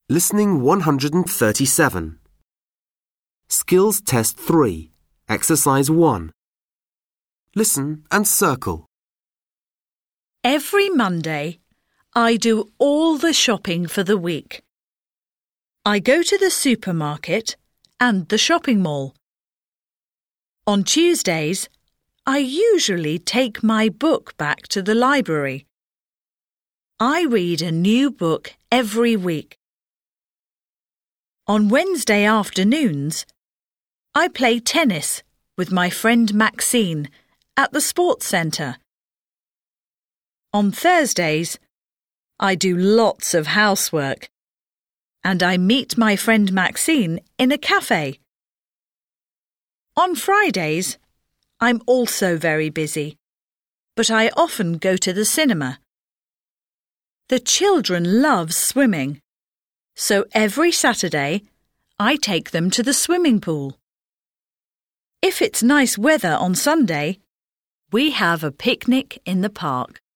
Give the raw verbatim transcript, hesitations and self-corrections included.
Listening one hundred thirty-seven. Skills Test three, Exercise one. Listen and circle. Every Monday, I do all the shopping for the week. I go to the supermarket and the shopping mall. On Tuesdays, I usually take my book back to the library. I read a new book every week. On Wednesday afternoons, I play tennis with my friend Maxine at the sports centre. On Thursdays, I do lots of housework, and I meet my friend Maxine in a cafe. On Fridays, I'm also very busy, but I often go to the cinema. The children love swimming, so every Saturday I take them to the swimming pool. If it's nice weather on Sunday, we have a picnic in the park.